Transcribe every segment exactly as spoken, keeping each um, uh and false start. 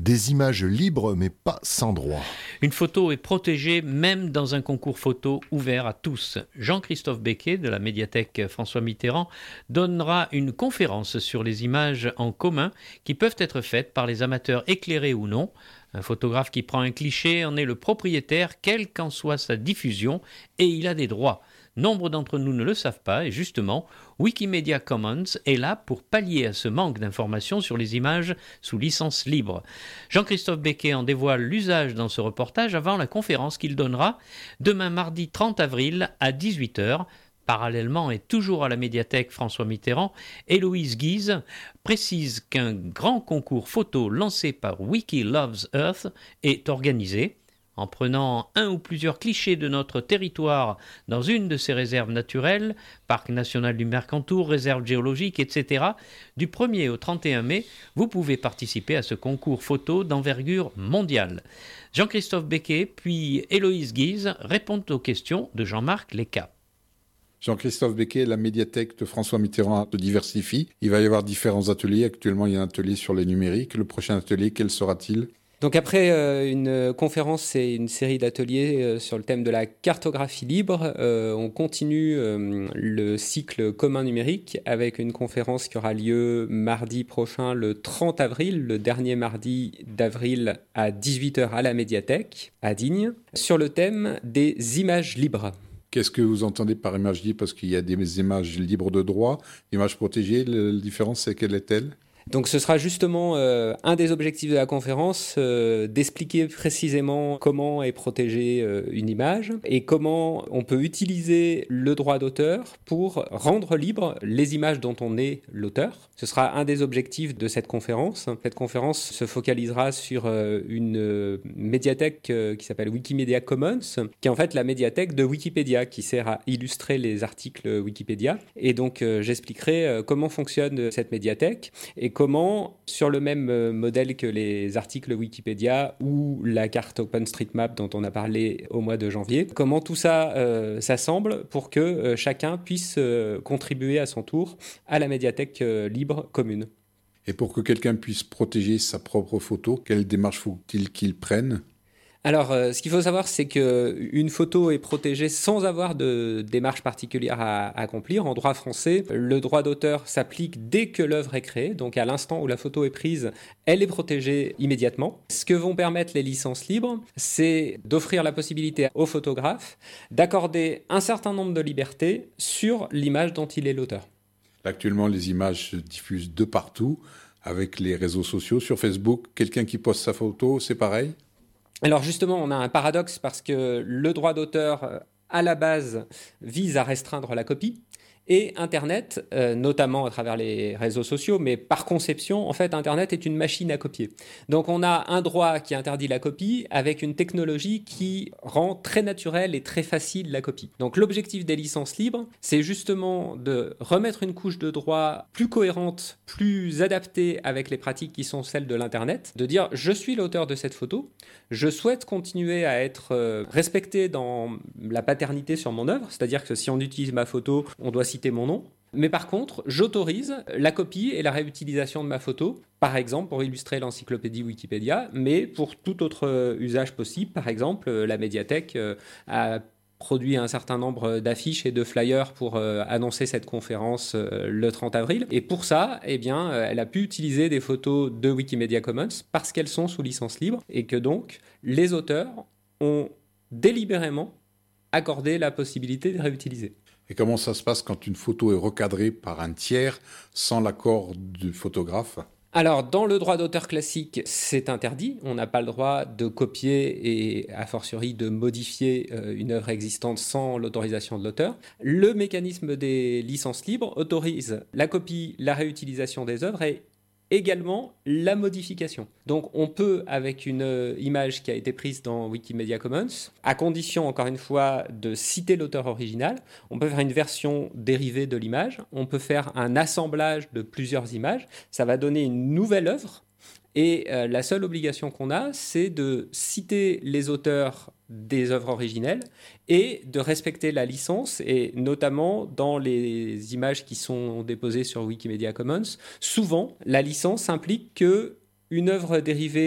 Des images libres mais pas sans droit. Une photo est protégée même dans un concours photo ouvert à tous. Jean-Christophe Becquet de la médiathèque François Mitterrand donnera une conférence sur les images en commun qui peuvent être faites par les amateurs éclairés ou non. Un photographe qui prend un cliché en est le propriétaire, quelle qu'en soit sa diffusion, et il a des droits. Nombre d'entre nous ne le savent pas et justement, Wikimedia Commons est là pour pallier à ce manque d'informations sur les images sous licence libre. Jean-Christophe Becquet en dévoile l'usage dans ce reportage avant la conférence qu'il donnera demain mardi trente avril à dix-huit heures. Parallèlement et toujours à la médiathèque François Mitterrand, Héloïse Guise précise qu'un grand concours photo lancé par Wiki Loves Earth est organisé. En prenant un ou plusieurs clichés de notre territoire dans une de ses réserves naturelles, Parc national du Mercantour, réserve géologique, et cetera, du premier au trente et un mai, vous pouvez participer à ce concours photo d'envergure mondiale. Jean-Christophe Becquet puis Héloïse Guise répondent aux questions de Jean-Marc Léca. Jean-Christophe Becquet, la médiathèque de François Mitterrand se diversifie. Il va y avoir différents ateliers. Actuellement, il y a un atelier sur les numériques. Le prochain atelier, quel sera-t-il ? Donc après euh, une conférence et une série d'ateliers euh, sur le thème de la cartographie libre, euh, on continue euh, le cycle commun numérique avec une conférence qui aura lieu mardi prochain, le trente avril, le dernier mardi d'avril à dix-huit heures à la médiathèque, à Digne, sur le thème des images libres. Qu'est-ce que vous entendez par images libres ? Parce qu'il y a des images libres de droit, images protégées. La différence, c'est quelle est-elle ? Donc ce sera justement euh, un des objectifs de la conférence, euh, d'expliquer précisément comment est protégée euh, une image et comment on peut utiliser le droit d'auteur pour rendre libre les images dont on est l'auteur. Ce sera un des objectifs de cette conférence. Cette conférence se focalisera sur euh, une euh, médiathèque euh, qui s'appelle Wikimedia Commons, qui est en fait la médiathèque de Wikipédia, qui sert à illustrer les articles Wikipédia. Et donc euh, j'expliquerai euh, comment fonctionne cette médiathèque et comment, sur le même modèle que les articles Wikipédia ou la carte OpenStreetMap dont on a parlé au mois de janvier, comment tout ça euh, s'assemble pour que euh, chacun puisse euh, contribuer à son tour à la médiathèque euh, libre commune. Et pour que quelqu'un puisse protéger sa propre photo, quelle démarche faut-il qu'il prenne ? Alors, euh, ce qu'il faut savoir, c'est qu'une photo est protégée sans avoir de démarche particulière à, à accomplir. En droit français, le droit d'auteur s'applique dès que l'œuvre est créée. Donc, à l'instant où la photo est prise, elle est protégée immédiatement. Ce que vont permettre les licences libres, c'est d'offrir la possibilité aux photographes d'accorder un certain nombre de libertés sur l'image dont il est l'auteur. Actuellement, les images se diffusent de partout avec les réseaux sociaux. Sur Facebook, quelqu'un qui poste sa photo, c'est pareil ? Alors justement, on a un paradoxe parce que le droit d'auteur, à la base, vise à restreindre la copie. Et Internet, euh, notamment à travers les réseaux sociaux, mais par conception, en fait, Internet est une machine à copier. Donc on a un droit qui interdit la copie avec une technologie qui rend très naturelle et très facile la copie. Donc l'objectif des licences libres, c'est justement de remettre une couche de droit plus cohérente, plus adaptée avec les pratiques qui sont celles de l'Internet, de dire je suis l'auteur de cette photo, je souhaite continuer à être euh, respecté dans la paternité sur mon œuvre, c'est-à-dire que si on utilise ma photo, on doit citer mon nom. Mais par contre, j'autorise la copie et la réutilisation de ma photo, par exemple pour illustrer l'encyclopédie Wikipédia, mais pour tout autre usage possible. Par exemple, la médiathèque a produit un certain nombre d'affiches et de flyers pour euh, annoncer cette conférence euh, le trente avril. Et pour ça, eh bien, euh, elle a pu utiliser des photos de Wikimedia Commons parce qu'elles sont sous licence libre et que donc les auteurs ont délibérément accordé la possibilité de réutiliser. Et comment ça se passe quand une photo est recadrée par un tiers sans l'accord du photographe ? Alors, dans le droit d'auteur classique, c'est interdit. On n'a pas le droit de copier et, a fortiori, de modifier euh, une œuvre existante sans l'autorisation de l'auteur. Le mécanisme des licences libres autorise la copie, la réutilisation des œuvres et également la modification. Donc on peut, avec une euh, image qui a été prise dans Wikimedia Commons, à condition, encore une fois, de citer l'auteur original, on peut faire une version dérivée de l'image, on peut faire un assemblage de plusieurs images, ça va donner une nouvelle œuvre, et euh, la seule obligation qu'on a, c'est de citer les auteurs des œuvres originelles et de respecter la licence, et notamment dans les images qui sont déposées sur Wikimedia Commons, souvent la licence implique qu'une œuvre dérivée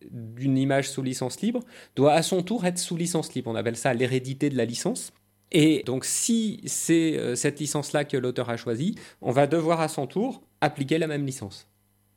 d'une image sous licence libre doit à son tour être sous licence libre. On appelle ça l'hérédité de la licence. Et donc, si c'est euh, cette licence-là que l'auteur a choisie, on va devoir à son tour appliquer la même licence.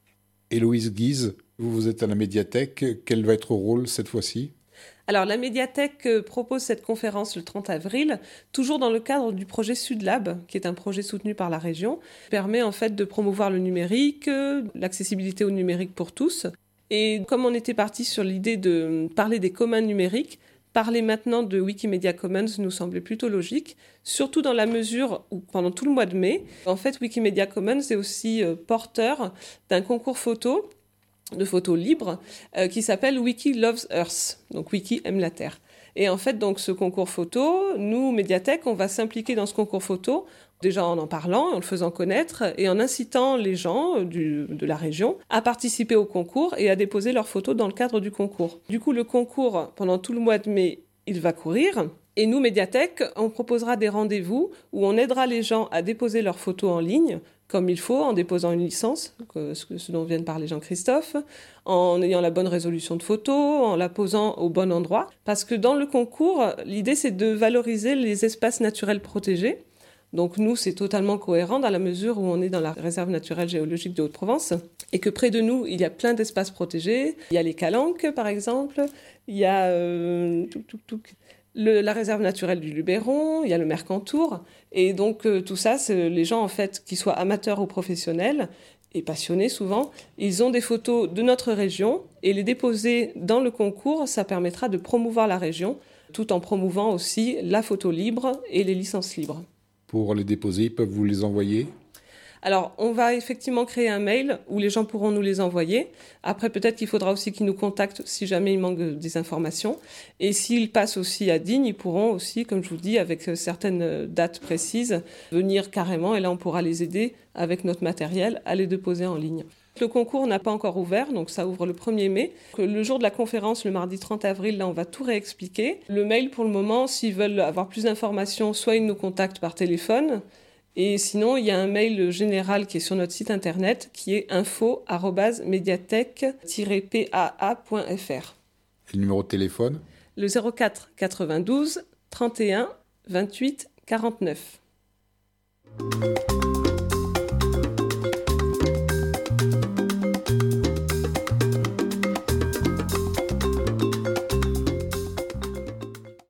Héloïse Guise, vous, vous êtes à la médiathèque. Quel va être votre rôle cette fois-ci ? Alors, la médiathèque propose cette conférence le trente avril, toujours dans le cadre du projet SudLab, qui est un projet soutenu par la région, qui permet en fait de promouvoir le numérique, l'accessibilité au numérique pour tous. Et comme on était parti sur l'idée de parler des communs numériques, parler maintenant de Wikimedia Commons nous semblait plutôt logique, surtout dans la mesure où pendant tout le mois de mai, en fait, Wikimedia Commons est aussi porteur d'un concours photo, de photos libres, euh, qui s'appelle Wiki Loves Earth, donc Wiki aime la Terre. Et en fait, donc, ce concours photo, nous, Médiathèque, on va s'impliquer dans ce concours photo, déjà en en parlant, en le faisant connaître, et en incitant les gens du, de la région à participer au concours et à déposer leurs photos dans le cadre du concours. Du coup, le concours, pendant tout le mois de mai, il va courir. Et nous, Médiathèque, on proposera des rendez-vous où on aidera les gens à déposer leurs photos en ligne, comme il faut, en déposant une licence, ce dont vient de parler Jean-Christophe, en ayant la bonne résolution de photos, en la posant au bon endroit. Parce que dans le concours, l'idée, c'est de valoriser les espaces naturels protégés. Donc nous, c'est totalement cohérent dans la mesure où on est dans la réserve naturelle géologique de Haute-Provence et que près de nous, il y a plein d'espaces protégés. Il y a les Calanques, par exemple. Il y a euh, tout, tout, tout, le, la réserve naturelle du Luberon. Il y a le Mercantour. Et donc euh, tout ça, c'est les gens, en fait, qu'ils soient amateurs ou professionnels et passionnés souvent, ils ont des photos de notre région et les déposer dans le concours, ça permettra de promouvoir la région tout en promouvant aussi la photo libre et les licences libres. Pour les déposer, ils peuvent vous les envoyer ? Alors, on va effectivement créer un mail où les gens pourront nous les envoyer. Après, peut-être qu'il faudra aussi qu'ils nous contactent si jamais il manque des informations. Et s'ils passent aussi à Digne, ils pourront aussi, comme je vous dis, avec certaines dates précises, venir carrément. Et là, on pourra les aider avec notre matériel à les déposer en ligne. Le concours n'a pas encore ouvert, donc ça ouvre le premier mai. Le jour de la conférence, le mardi trente avril, là, on va tout réexpliquer. Le mail, pour le moment, s'ils veulent avoir plus d'informations, soit ils nous contactent par téléphone, et sinon, il y a un mail général qui est sur notre site internet, qui est info arobase médiathèque tiret p a a point f r. Et le numéro de téléphone ? Le zéro quatre quatre-vingt-douze trente et un vingt-huit quarante-neuf.